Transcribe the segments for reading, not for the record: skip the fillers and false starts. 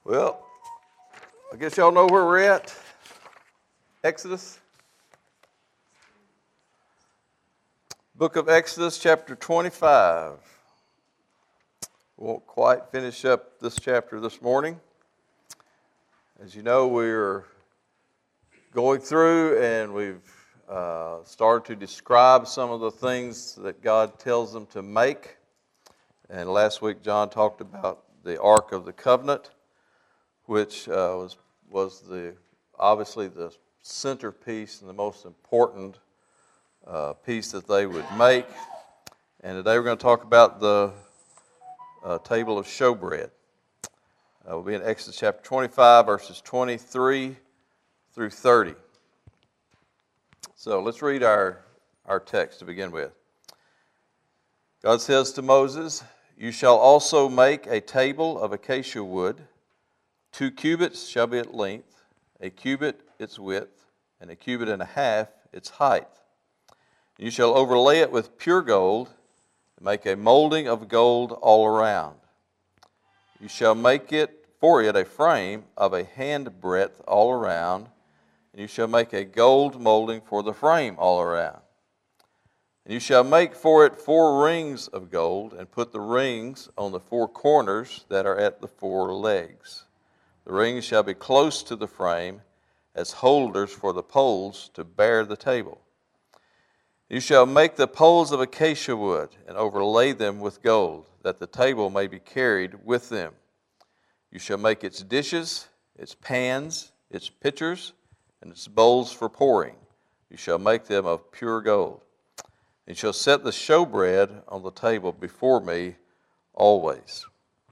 Well, I guess y'all know where we're at. Exodus. Book of Exodus, chapter 25. We won't quite finish up this chapter this morning. As you know, we're going through and we've started to describe some of the things that God tells them to make. And last week, John talked about the Ark of the Covenant, which was obviously the centerpiece and the most important piece that they would make. And today we're going to talk about the table of showbread. We'll be in Exodus chapter 25, verses 23 through 30. So let's read our text to begin with. God says to Moses, "You shall also make a table of acacia wood. 2 cubits shall be its length, a cubit its width, and a cubit and a half its height. You shall overlay it with pure gold, and make a molding of gold all around. You shall make for it a frame of a hand breadth all around, and you shall make a gold molding for the frame all around. And you shall make for it 4 rings of gold, and put the rings on the 4 corners that are at the 4 legs. The rings shall be close to the frame as holders for the poles to bear the table. You shall make the poles of acacia wood and overlay them with gold, that the table may be carried with them. You shall make its dishes, its pans, its pitchers, and its bowls for pouring. You shall make them of pure gold. You shall set the showbread on the table before me always."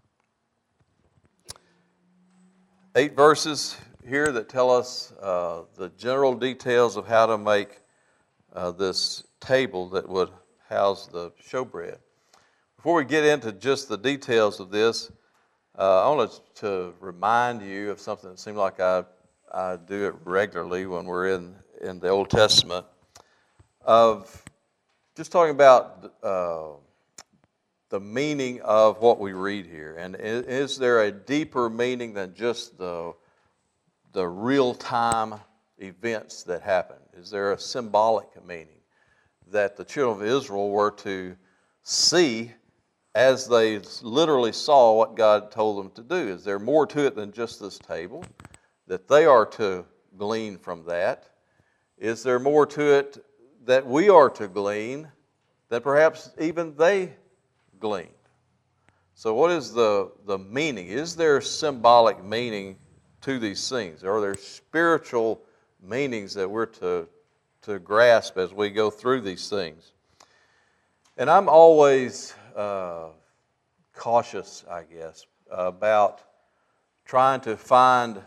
8 verses here that tell us the general details of how to make this table that would house the showbread. Before we get into just the details of this, I wanted to remind you of something that seems like I do it regularly when we're in the Old Testament, of just talking about the meaning of what we read here. And is there a deeper meaning than just the real-time events that happen? Is there a symbolic meaning that the children of Israel were to see as they literally saw what God told them to do? Is there more to it than just this table, that they are to glean from that? Is there more to it that we are to glean that perhaps even they gleaned? So what is the meaning? Is there symbolic meaning to these things? Are there spiritual meanings that we're to grasp as we go through these things? And I'm always cautious, I guess, about trying to find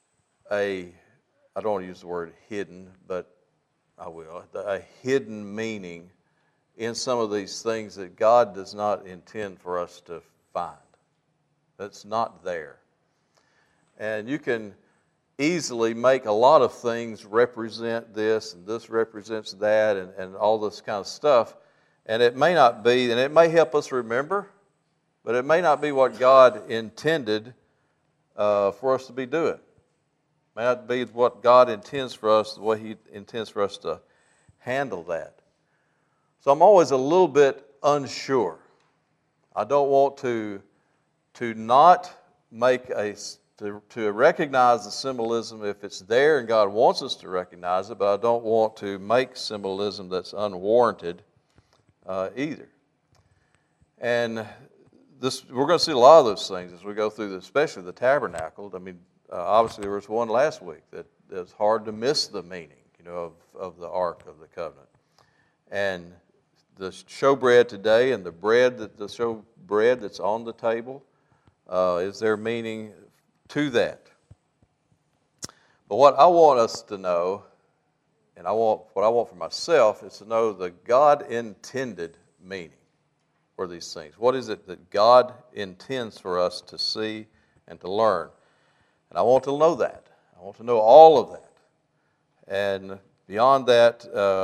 I don't want to use the word hidden, but I will, a hidden meaning in some of these things that God does not intend for us to find. That's not there. And you can easily make a lot of things represent this, and this represents that, and all this kind of stuff. And it may not be, and it may help us remember, but it may not be what God intended for us to be doing. It may not be what God intends for us, the way He intends for us to handle that. So I'm always a little bit unsure. I don't want to not make to recognize the symbolism if it's there and God wants us to recognize it, but I don't want to make symbolism that's unwarranted either. And we're going to see a lot of those things as we go through this, especially the tabernacle. I mean, obviously there was one last week that it's hard to miss the meaning, of the Ark of the Covenant. And the showbread today and the showbread that's on the table, is there meaning to that? But what I want us to know, and what I want for myself, is to know the God-intended meaning for these things. What is it that God intends for us to see and to learn? And I want to know that. I want to know all of that. And beyond that,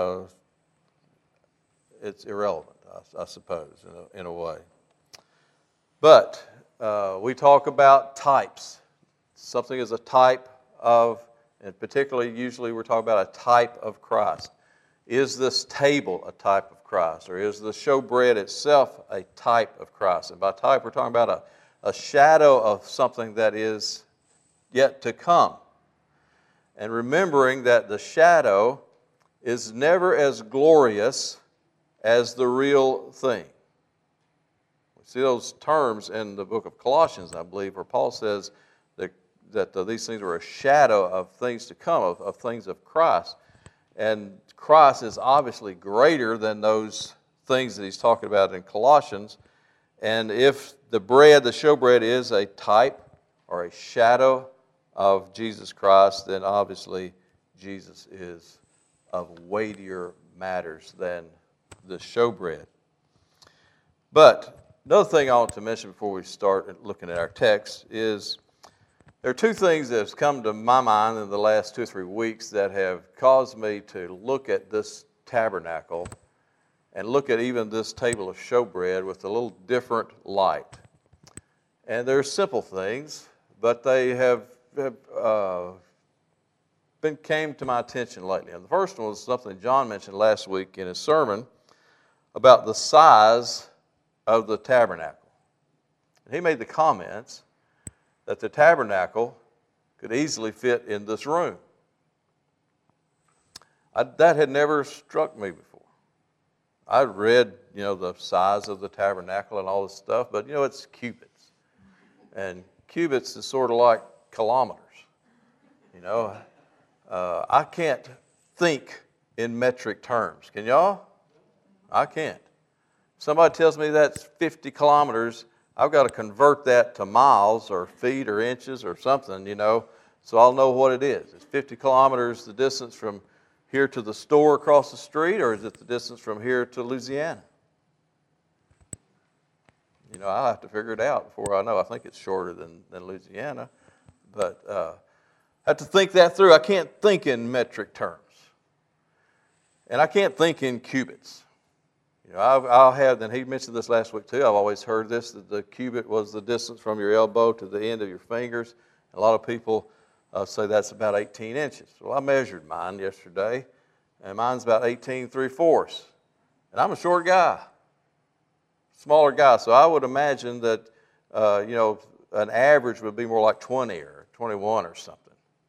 it's irrelevant, I suppose, in a way. But we talk about types Something is a type of, and particularly usually we're talking about a type of Christ. Is this table a type of Christ? Or is the showbread itself a type of Christ? And by type, we're talking about a shadow of something that is yet to come. And remembering that the shadow is never as glorious as the real thing. We see those terms in the book of Colossians, I believe, where Paul says that these things were a shadow of things to come, of things of Christ. And Christ is obviously greater than those things that he's talking about in Colossians. And if the bread, the showbread, is a type or a shadow of Jesus Christ, then obviously Jesus is of weightier matters than the showbread. But another thing I want to mention before we start looking at our text is there are two things that have come to my mind in the last 2 or 3 weeks that have caused me to look at this tabernacle and look at even this table of showbread with a little different light. And they're simple things, but they came to my attention lately. And the first one was something John mentioned last week in his sermon about the size of the tabernacle. And he made the comments that the tabernacle could easily fit in this room. That had never struck me before. I read, the size of the tabernacle and all this stuff, but, it's cubits. And cubits is sort of like kilometers. I can't think in metric terms. Can y'all? I can't. If somebody tells me that's 50 kilometers, I've got to convert that to miles or feet or inches or something, so I'll know what it is. Is 50 kilometers the distance from here to the store across the street, or is it the distance from here to Louisiana? I'll have to figure it out before I know. I think it's shorter than Louisiana, but I have to think that through. I can't think in metric terms, and I can't think in cubits. I'll have, and he mentioned this last week too, I've always heard this, that the cubit was the distance from your elbow to the end of your fingers. A lot of people say that's about 18 inches. Well, I measured mine yesterday, and mine's about 18 3/4. And I'm a short guy, smaller guy, so I would imagine that, an average would be more like 20 or 21 or something.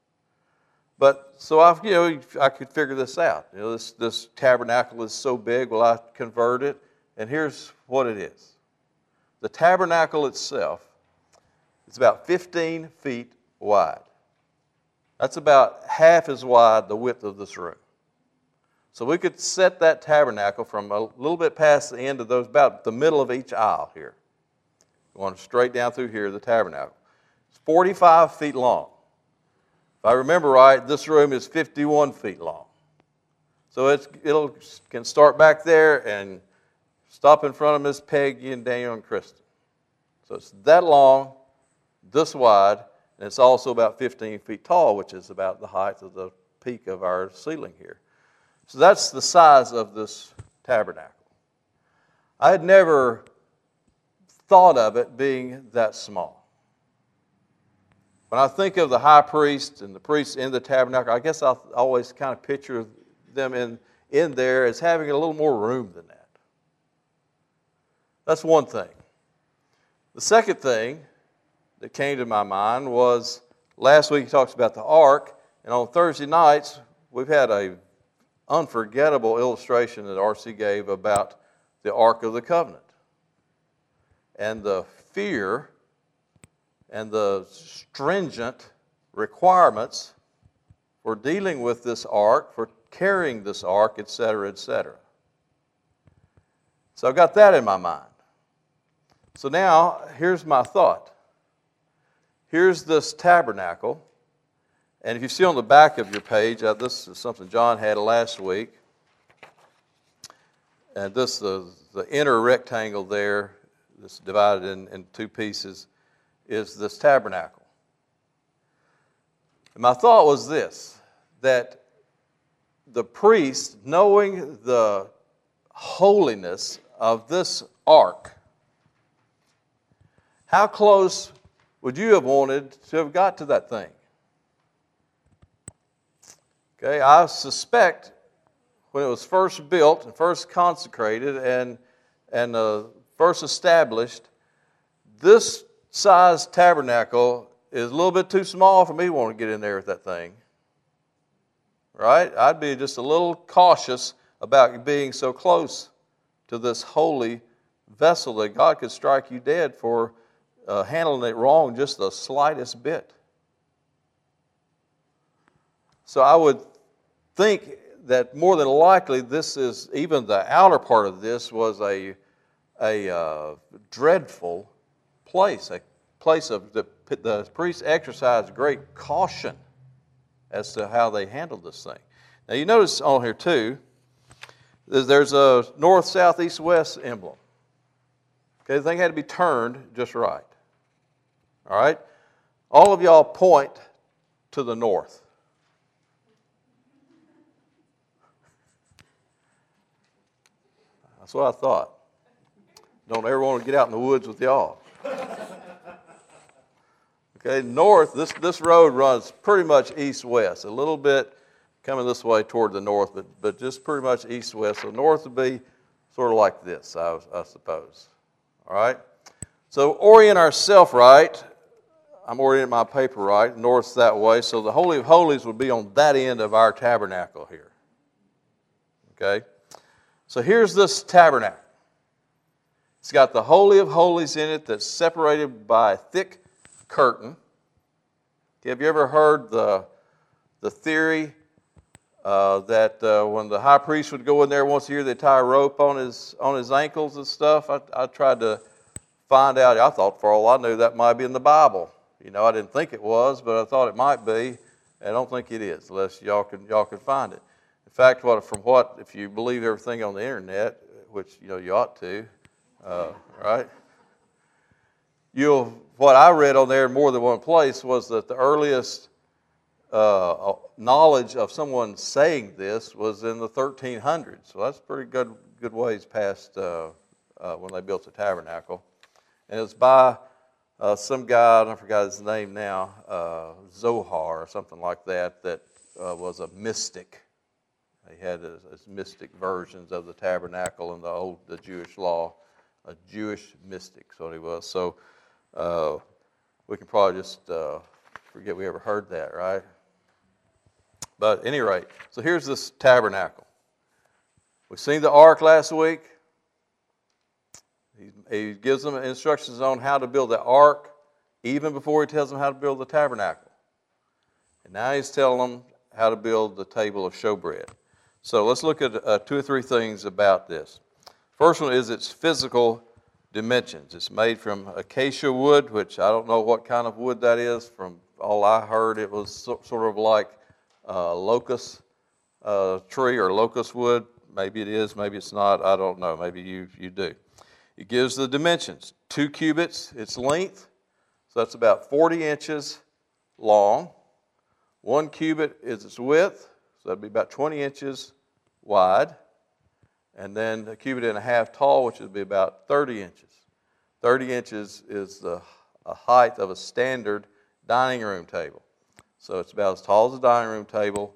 But so I could figure this out. This tabernacle is so big. Well, I convert it, and here's what it is. The tabernacle itself is about 15 feet wide. That's about half as wide the width of this room. So we could set that tabernacle from a little bit past the end of those, about the middle of each aisle here. Going straight down through here, the tabernacle. It's 45 feet long. If I remember right, this room is 51 feet long. So it can start back there and stop in front of Miss Peggy and Daniel and Kristen. So it's that long, this wide, and it's also about 15 feet tall, which is about the height of the peak of our ceiling here. So that's the size of this tabernacle. I had never thought of it being that small. When I think of the high priest and the priests in the tabernacle, I guess I always kind of picture them in there as having a little more room than that. That's one thing. The second thing that came to my mind was last week he talks about the ark, and on Thursday nights we've had a unforgettable illustration that R.C. gave about the Ark of the Covenant and the fear and the stringent requirements for dealing with this ark, for carrying this ark, etc., etc. So I've got that in my mind. So now, here's my thought. Here's this tabernacle, and if you see on the back of your page, this is something John had last week, and this the inner rectangle there, that's divided in two pieces, is this tabernacle. And my thought was this, that the priest, knowing the holiness of this ark, how close would you have wanted to have got to that thing? Okay, I suspect when it was first built and first consecrated and first established, this size tabernacle is a little bit too small for me to want to get in there with that thing. Right? I'd be just a little cautious about being so close to this holy vessel that God could strike you dead for handling it wrong just the slightest bit. So I would think that more than likely this is, even the outer part of this was a dreadful place, a place of the priests exercised great caution as to how they handled this thing. Now you notice on here too, there's a north, south, east, west emblem. Okay, the thing had to be turned just right. All right? All of y'all point to the north. That's what I thought. Don't ever want to get out in the woods with y'all. Okay, north, this road runs pretty much east-west, a little bit coming this way toward the north, but just pretty much east-west. So north would be sort of like this, I suppose. All right? So orient ourselves right. I'm orienting my paper right. North's that way. So the Holy of Holies would be on that end of our tabernacle here. Okay? So here's this tabernacle. It's got the Holy of Holies in it that's separated by a thick curtain. Have you ever heard the theory that when the high priest would go in there once a year, they'd tie a rope on his ankles and stuff? I tried to find out. I thought for all I knew that might be in the Bible. You know, I didn't think it was, but I thought it might be. I don't think it is, unless y'all can find it. In fact, if you believe everything on the internet, which you ought to, right? What I read on there in more than one place was that the earliest knowledge of someone saying this was in the 1300s. So that's pretty good ways past when they built the tabernacle. And it's by some guy, I forgot his name now, Zohar or something like that was a mystic. He had his mystic versions of the tabernacle and the Jewish law. A Jewish mystic, so he was. So we can probably just forget we ever heard that, right? But at any rate, so here's this tabernacle. We've seen the ark last week. He gives them instructions on how to build the ark even before he tells them how to build the tabernacle. And now he's telling them how to build the table of showbread. So let's look at 2 or 3 things about this. First one is its physical dimensions. It's made from acacia wood, which I don't know what kind of wood that is. From all I heard, it was sort of like locust tree or locust wood. Maybe it is, maybe it's not. I don't know. Maybe you do. It gives the dimensions. 2 cubits, its length. So that's about 40 inches long. 1 cubit is its width. So that'd be about 20 inches wide. And then a cubit and a half tall, which would be about 30 inches. 30 inches is the height of a standard dining room table. So it's about as tall as a dining room table,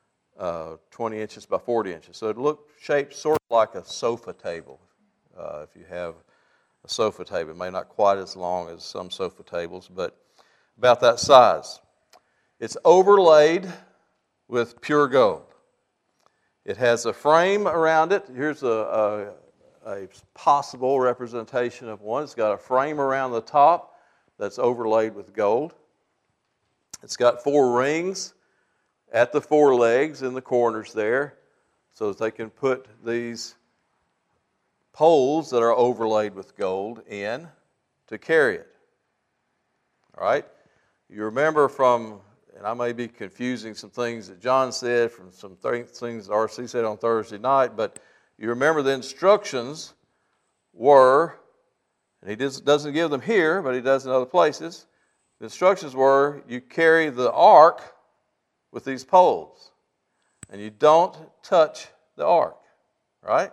20 inches by 40 inches. So it looks shaped sort of like a sofa table. If you have a sofa table, it may not quite as long as some sofa tables, but about that size. It's overlaid with pure gold. It has a frame around it. Here's a possible representation of one. It's got a frame around the top that's overlaid with gold. It's got 4 rings at the 4 legs in the corners there so that they can put these poles that are overlaid with gold in to carry it. All right? You remember from, and I may be confusing some things that John said from some things R.C. said on Thursday night, but you remember the instructions were, and he doesn't give them here, but he does in other places. The instructions were, you carry the ark with these poles, and you don't touch the ark, right?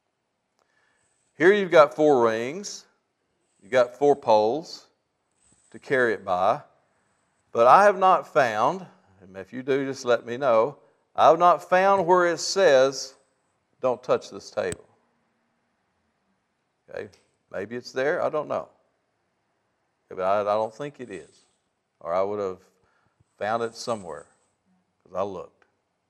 Here you've got 4 rings, you've got 4 poles to carry it by. But I have not found, and if you do, just let me know, I have not found where it says, don't touch this table. Okay, maybe it's there, I don't know. But I don't think it is. Or I would have found it somewhere, because I looked.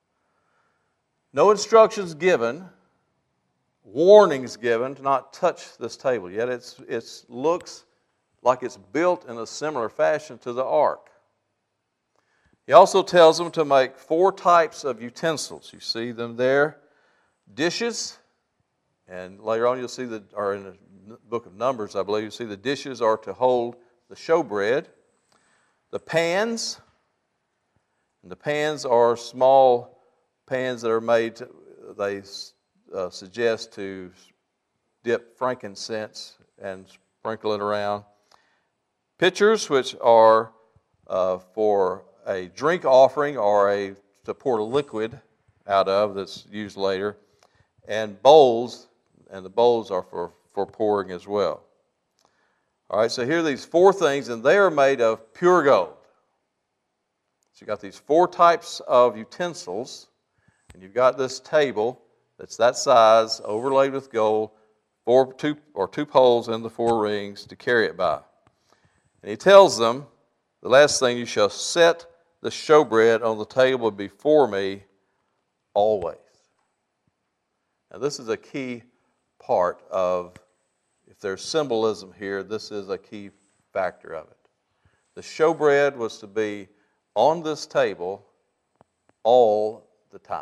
No instructions given, warnings given to not touch this table, yet it looks like it's built in a similar fashion to the ark. He also tells them to make 4 types of utensils. You see them there. Dishes, and later on you'll see in the book of Numbers, I believe, you see the dishes are to hold the showbread. The pans, and the pans are small pans that are made, they suggest to dip frankincense and sprinkle it around. Pitchers, which are for a drink offering or to pour liquid out of that's used later. And bowls, and the bowls are for pouring as well. All right, so here are these 4 things, and they are made of pure gold. So you've got these 4 types of utensils, and you've got this table that's that size, overlaid with gold, 2 poles and the 4 rings to carry it by. And he tells them, the last thing, you shall set the showbread on the table before me always. Now this is a key part of, if there's symbolism here, this is a key factor of it. The showbread was to be on this table all the time.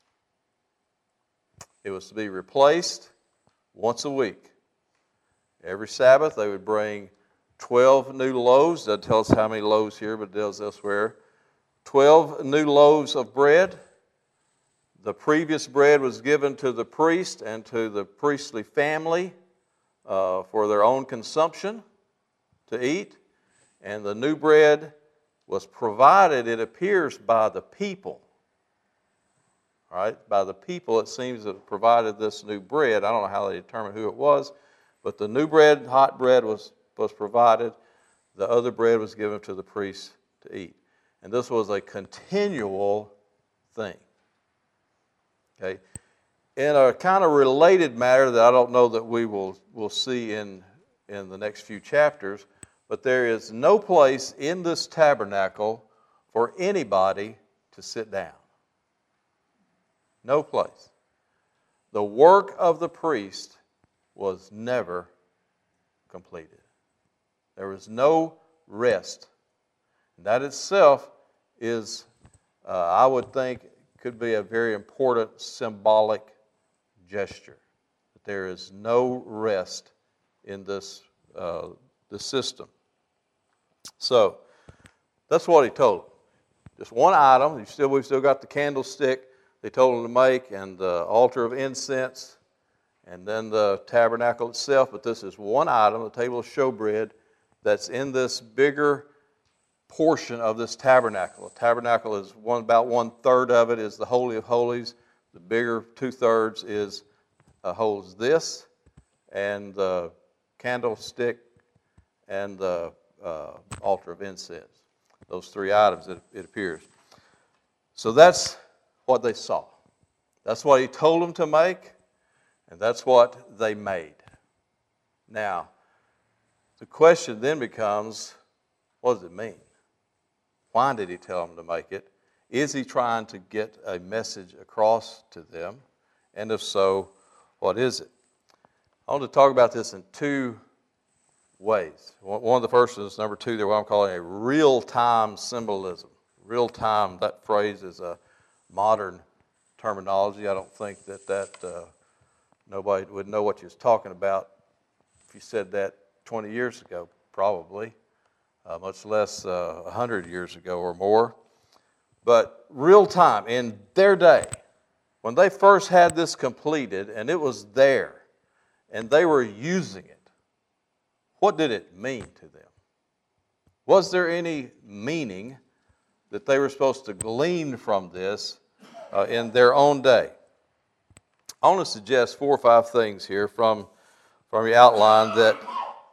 It was to be replaced once a week. Every Sabbath they would bring 12 new loaves. Doesn't tell us how many loaves here, but it does elsewhere. 12 new loaves of bread. The previous bread was given to the priest and to the priestly family for their own consumption to eat. And the new bread was provided, it appears, by the people. All right, by the people, it seems, that provided this new bread. I don't know how they determined who it was, but the new bread, hot bread, was provided. The other bread was given to the priests to eat. And this was a continual thing. Okay. In a kind of related matter that I don't know that we will see in the next few chapters, but there is no place in this tabernacle for anybody to sit down. No place. The work of the priest was never completed. There was no rest. And that itself is, I would think, could be a very important symbolic gesture. That there is no rest in this system. So, that's what he told them. Just one item. We've still got the candlestick they told them to make, and the altar of incense, and then the tabernacle itself. But this is one item, the table of showbread, that's in this bigger portion of this tabernacle. The tabernacle is about 1/3 of it is the Holy of Holies. The bigger 2/3 holds this, and the candlestick, and the altar of incense. Those 3 items, it appears. So that's what they saw. That's what he told them to make, and that's what they made. Now, the question then becomes, what does it mean? Why did he tell them to make it? Is he trying to get a message across to them? And if so, what is it? I want to talk about this in 2 ways. One of the first is number 2 there, what I'm calling a real-time symbolism. Real-time, that phrase is a modern terminology. I don't think that nobody would know what you was talking about if you said that 20 years ago, probably, much less 100 years ago or more. But real time, in their day, when they first had this completed and it was there and they were using it, what did it mean to them? Was there any meaning that they were supposed to glean from this in their own day? I want to suggest 4 or 5 things here from your outline that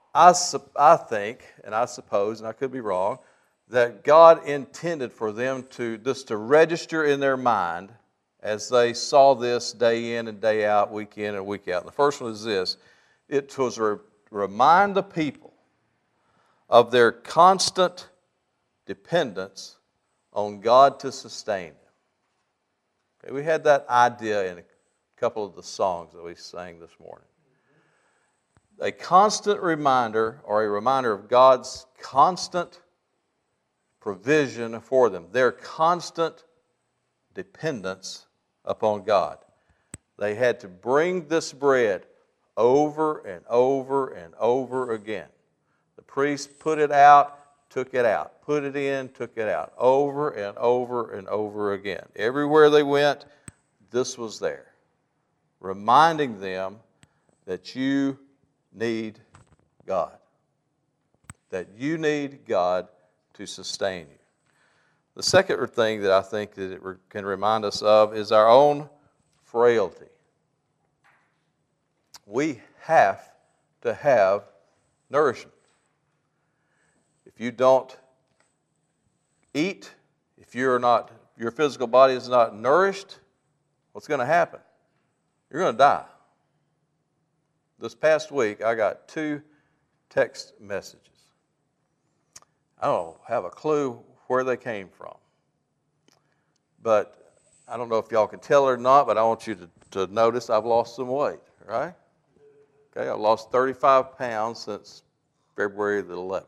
I think, and I suppose, and I could be wrong, that God intended for them to register in their mind as they saw this day in and day out, week in and week out. And the first one is this. It was to remind the people of their constant dependence on God to sustain them. Okay, we had that idea in a couple of the songs that we sang this morning. A constant reminder, or a reminder of God's constant provision for them, their constant dependence upon God. They had to bring this bread over and over and over again. The priest put it out, took it out, put it in, took it out, over and over and over again. Everywhere they went, this was there, reminding them that you need God, that you need God to sustain you. The second thing that I think that it can remind us of is our own frailty. We have to have nourishment. If you don't eat, if your physical body is not nourished, what's going to happen? You're going to die. This past week, I got 2 text messages. I don't have a clue where they came from. But I don't know if y'all can tell or not, but I want you to notice I've lost some weight, right? Okay, I've lost 35 pounds since February the 11th.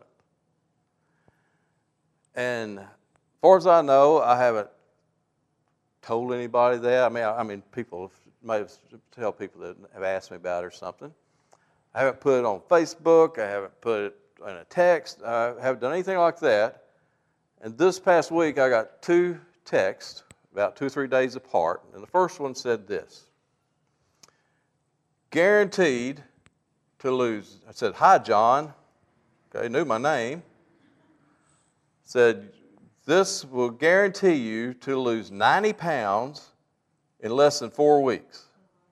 And as far as I know, I haven't told anybody that. I mean, people might tell people that have asked me about it or something. I haven't put it on Facebook. I haven't put it in a text. I haven't done anything like that. And this past week, I got 2 texts, about 2 or 3 days apart. And the first one said this: guaranteed to lose. I said, "Hi, John." Okay, knew my name. Said, "This will guarantee you to lose 90 pounds in less than 4 weeks."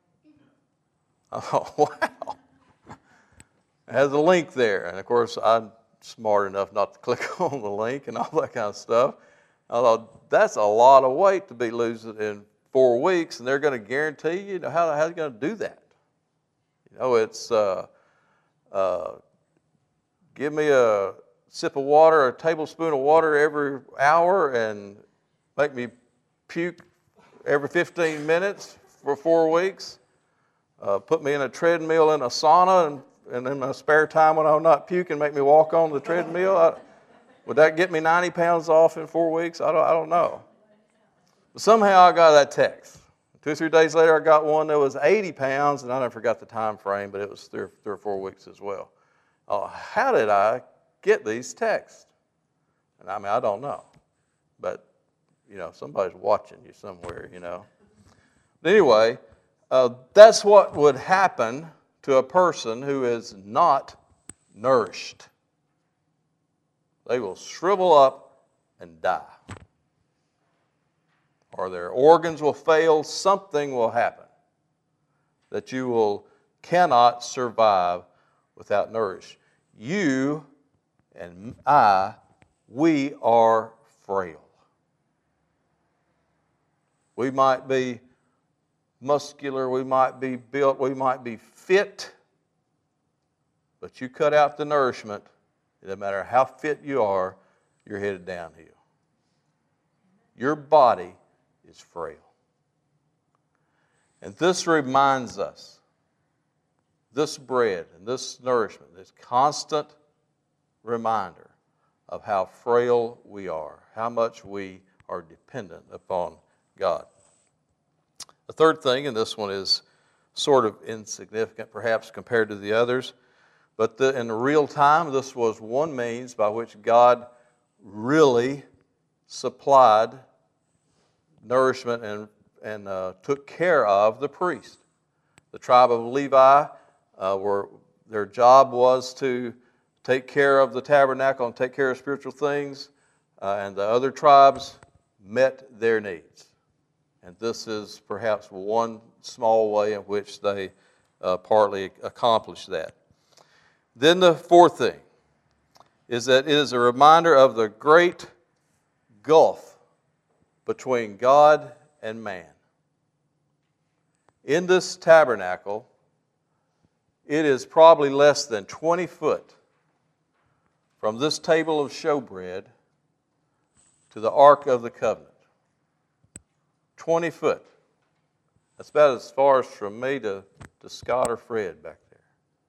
I thought, wow. It has a link there. And of course, I'm smart enough not to click on the link and all that kind of stuff. I thought, that's a lot of weight to be losing in 4 weeks, and they're going to guarantee you. How are you going to do that? It's give me a sip of water, a tablespoon of water every hour, and make me puke every 15 minutes for 4 weeks. Put me in a treadmill in a sauna, and in my spare time when I'm not puking, make me walk on the treadmill. Would that get me 90 pounds off in 4 weeks? I don't know. But somehow I got that text. 2 or 3 days later, I got one that was 80 pounds, and I never forgot the time frame, but it was 3 or 4 weeks as well. How did I get these texts? And I don't know. But, somebody's watching you somewhere, But anyway, that's what would happen to a person who is not nourished. They will shrivel up and die. Or their organs will fail, something will happen that you cannot survive without nourish. You and I, we are frail. We might be muscular, we might be built, we might be fit, but you cut out the nourishment, it doesn't matter how fit you are, you're headed downhill. Your body is frail. And this reminds us, this bread and this nourishment, this constant reminder of how frail we are, how much we are dependent upon God. The third thing, and this one is sort of insignificant perhaps compared to the others, but in real time, this was one means by which God really supplied nourishment and took care of the priest. The tribe of Levi, their job was to take care of the tabernacle and take care of spiritual things, and the other tribes met their needs. And this is perhaps one small way in which they partly accomplished that. Then the fourth thing is that it is a reminder of the great gulf between God and man. In this tabernacle, it is probably less than 20 foot from this table of showbread to the Ark of the Covenant. 20 foot. That's about as far as from me to Scott or Fred back there.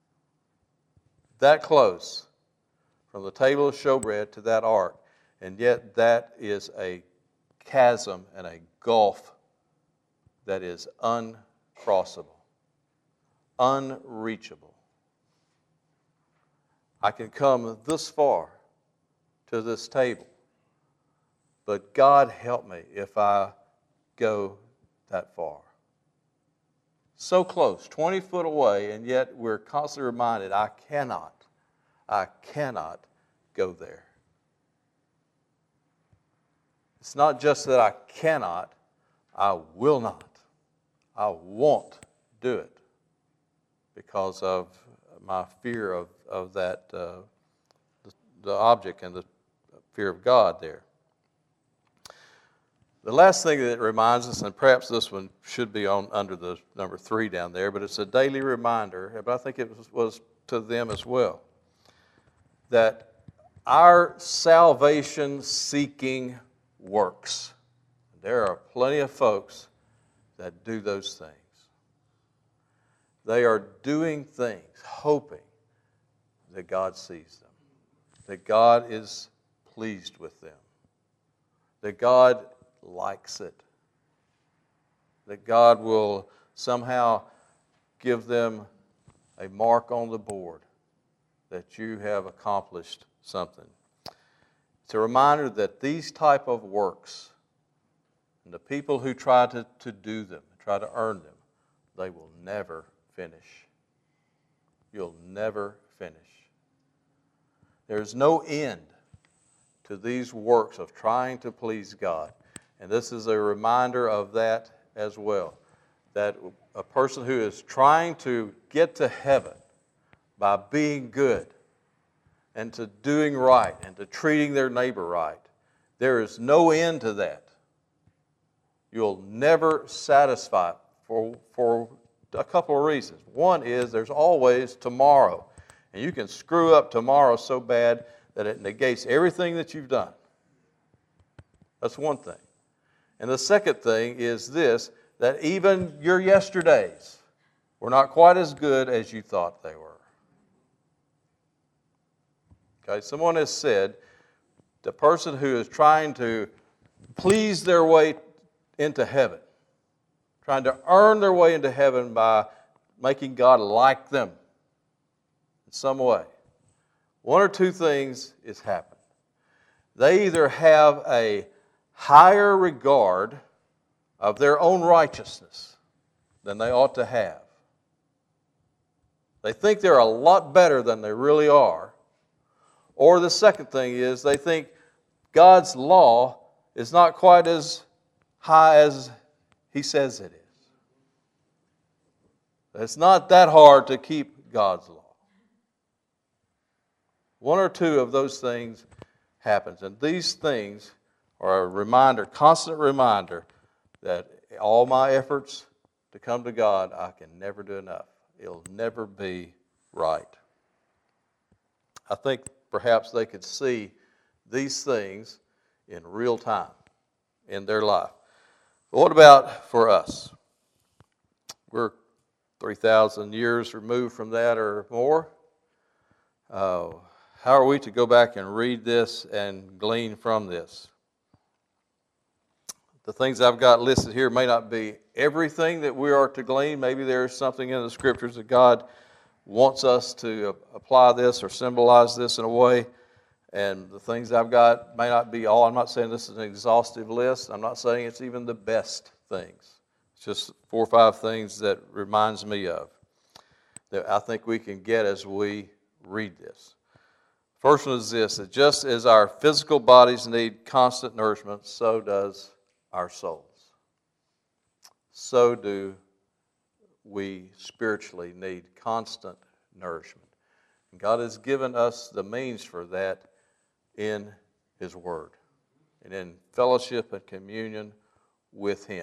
That close from the table of showbread to that ark. And yet that is a chasm and a gulf that is uncrossable, unreachable. I can come this far to this table, but God help me if I go that far. So close, 20 foot away, and yet we're constantly reminded, I cannot go there. It's not just that I cannot, I will not. I won't do it because of my fear of that, the object and the fear of God there. The last thing that it reminds us, and perhaps this one should be on under the number 3 down there, but it's a daily reminder, but I think it was to them as well, that our salvation-seeking works. There are plenty of folks that do those things. They are doing things, hoping that God sees them, that God is pleased with them, that God likes it, that God will somehow give them a mark on the board that you have accomplished something. It's a reminder that these type of works, and the people who try to do them, try to earn them, they will never finish. You'll never finish. There's no end to these works of trying to please God. And this is a reminder of that as well. That a person who is trying to get to heaven by being good and to doing right and to treating their neighbor right, there is no end to that. You'll never satisfy for a couple of reasons. One is there's always tomorrow. And you can screw up tomorrow so bad that it negates everything that you've done. That's one thing. And the second thing is this, that even your yesterdays were not quite as good as you thought they were. Okay, someone has said the person who is trying to please their way into heaven, trying to earn their way into heaven by making God like them in some way, one or two things is happening. They either have a higher regard of their own righteousness than they ought to have. They think they're a lot better than they really are. Or the second thing is they think God's law is not quite as high as He says it is. It's not that hard to keep God's law. One or two of those things happens. And these things are a reminder, constant reminder, that all my efforts to come to God, I can never do enough. It'll never be right. I think perhaps they could see these things in real time in their life. But what about for us? We're 3,000 years removed from that or more. How are we to go back and read this and glean from this? The things I've got listed here may not be everything that we are to glean. Maybe there's something in the Scriptures that God wants us to apply this or symbolize this in a way. And the things I've got may not be all. I'm not saying this is an exhaustive list. I'm not saying it's even the best things. It's just 4 or 5 things that reminds me of that I think we can get as we read this. First one is this, that just as our physical bodies need constant nourishment, so does our souls. So do we spiritually need constant nourishment. God has given us the means for that in His Word and in fellowship and communion with Him.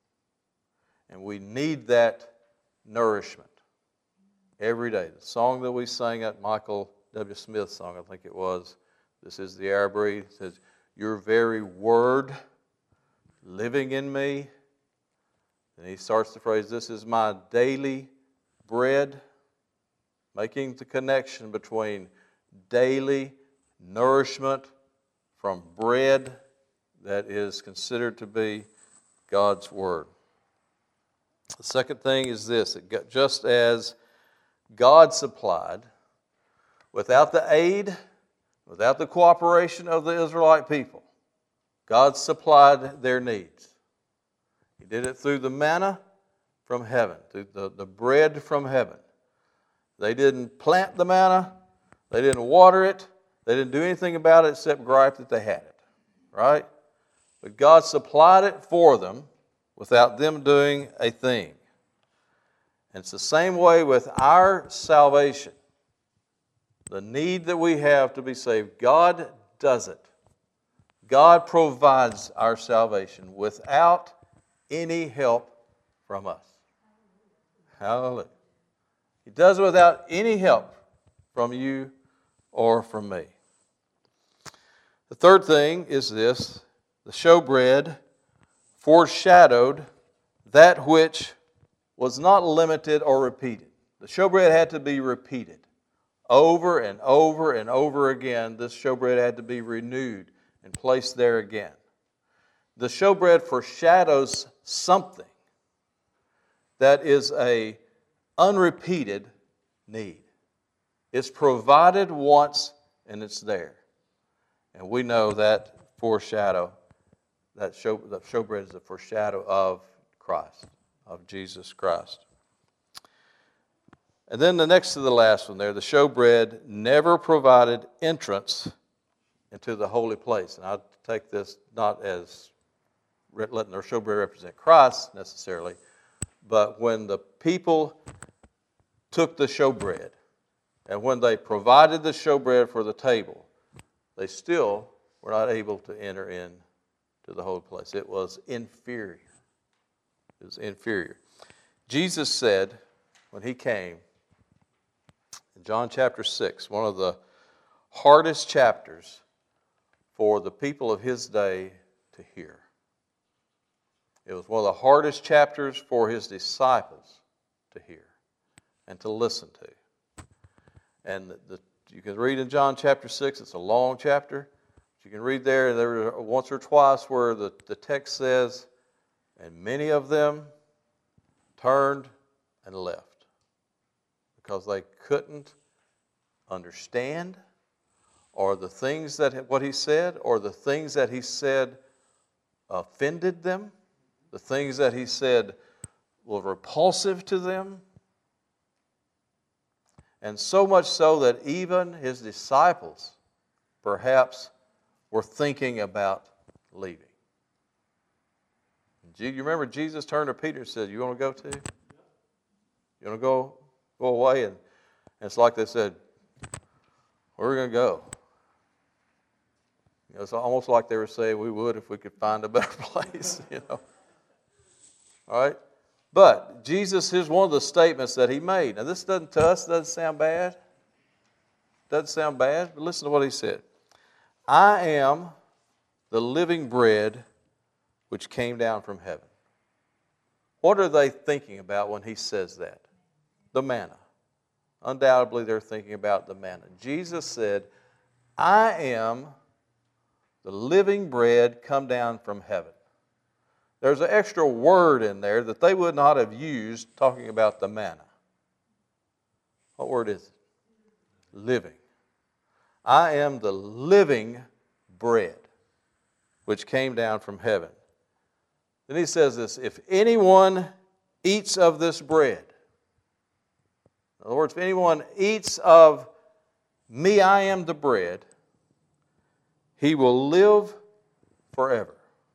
And we need that nourishment every day. The song that we sang at Michael W. Smith's song, I think it was, "This is the air I breathe," says, "Your very word living in me." And he starts the phrase, "This is my daily bread," making the connection between daily nourishment from bread that is considered to be God's Word. The second thing is this, that just as God supplied, without the aid, without the cooperation of the Israelite people, God supplied their needs. He did it through the manna from heaven, through the bread from heaven. They didn't plant the manna, they didn't water it, they didn't do anything about it except gripe that they had it, right? But God supplied it for them without them doing a thing. And it's the same way with our salvation. The need that we have to be saved, God does it. God provides our salvation without any help from us. Hallelujah. He does it without any help from you or from me. The third thing is this: the showbread foreshadowed that which was not limited or repeated. The showbread had to be repeated. Over and over and over again, this showbread had to be renewed and placed there again. The showbread foreshadows something that is a unrepeated need. It's provided once and it's there. And we know that foreshadow, the showbread is a foreshadow of Christ, of Jesus Christ. And then the next to the last one there, the showbread never provided entrance into the holy place. And I take this not as letting their showbread represent Christ necessarily, but when the people took the showbread and when they provided the showbread for the table, they still were not able to enter in to the holy place. It was inferior. It was inferior. Jesus said when He came, in John chapter 6, one of the hardest chapters for the people of His day to hear. It was one of the hardest chapters for His disciples to hear and to listen to. And you can read in John chapter 6, it's a long chapter. You can read there, and there were once or twice where the text says, "And many of them turned and left," because they couldn't understand, or the things that what He said, or the things that He said offended them, the things that He said were repulsive to them. And so much so that even His disciples perhaps were thinking about leaving. You remember Jesus turned to Peter and said, "You want to go too? You want to go away?" And it's like they said, "Where are we going to go?" You know, it's almost like they were saying, "We would if we could find a better place." You know. All right? But Jesus, here's one of the statements that He made. Now this doesn't, to us, doesn't sound bad. Doesn't sound bad, but listen to what He said. "I am the living bread which came down from heaven." What are they thinking about when He says that? The manna. Undoubtedly they're thinking about the manna. Jesus said, "I am the living bread come down from heaven." There's an extra word in there that they would not have used talking about the manna. What word is it? Living. "I am the living bread which came down from heaven." Then He says this, "If anyone eats of this bread," in other words, if anyone eats of me, I am the bread, he will live forever.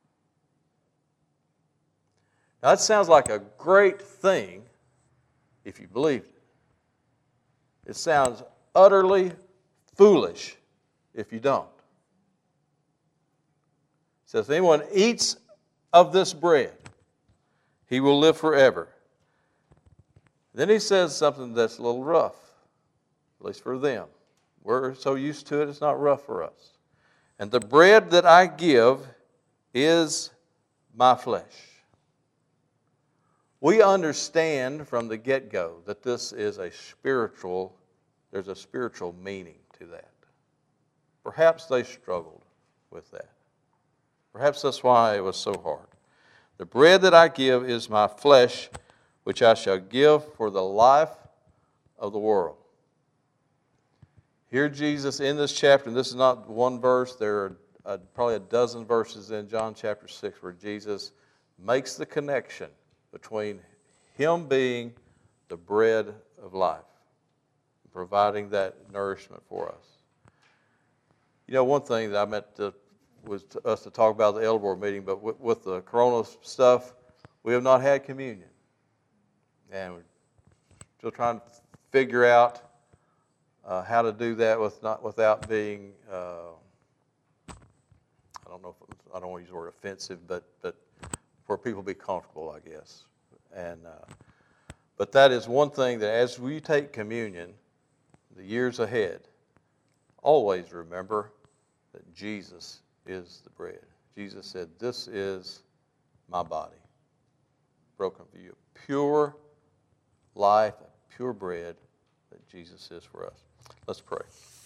Now that sounds like a great thing if you believed it. It sounds utterly foolish if you don't. It says, if anyone eats of this bread, he will live forever. Then he says something that's a little rough, at least for them. We're so used to it, it's not rough for us. And the bread that I give is my flesh. We understand from the get-go that this is there's a spiritual meaning to that. Perhaps they struggled with that. Perhaps that's why it was so hard. The bread that I give is my flesh, which I shall give for the life of the world. Here Jesus in this chapter, and this is not one verse, there are probably a dozen verses in John chapter 6 where Jesus makes the connection between Him being the bread of life, providing that nourishment for us. You know, one thing that I meant was us to talk about at the Elder Board meeting, but with the Corona stuff, we have not had communion. And we're still trying to figure out how to do that without being, I don't want to use the word offensive, but for people to be comfortable, I guess. But that is one thing that as we take communion, the years ahead, always remember that Jesus is the bread. Jesus said, "This is my body, broken for you." Pure life, pure bread that Jesus is for us. Let's pray.